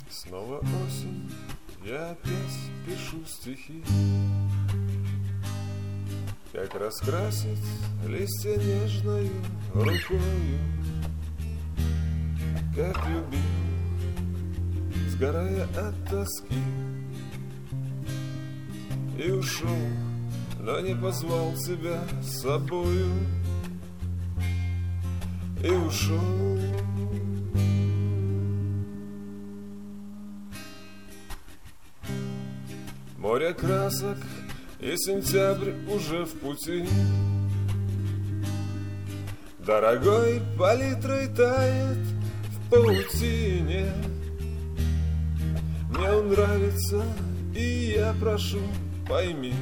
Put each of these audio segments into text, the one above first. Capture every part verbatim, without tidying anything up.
Снова осень, я опять пишу стихи. Как раскрасить листья нежною рукою, как любил, сгорая от тоски. И ушел, но не позвал тебя с собою. И ушел. Море красок, и сентябрь уже в пути. Дорогой палитрой тает в паутине. Мне он нравится, и я прошу, пойми,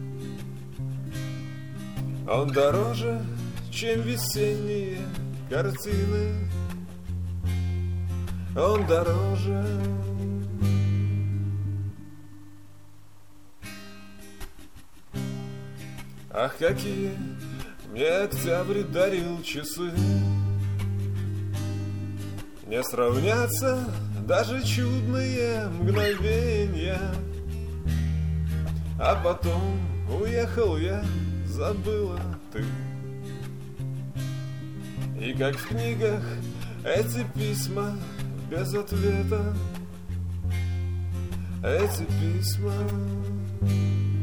он дороже, чем весенние картины. Он дороже. Ах, какие мне октябрь дарил часы! Не сравнятся даже чудные мгновения. А потом уехал я, забыла ты. И как в книгах эти письма без ответа, эти письма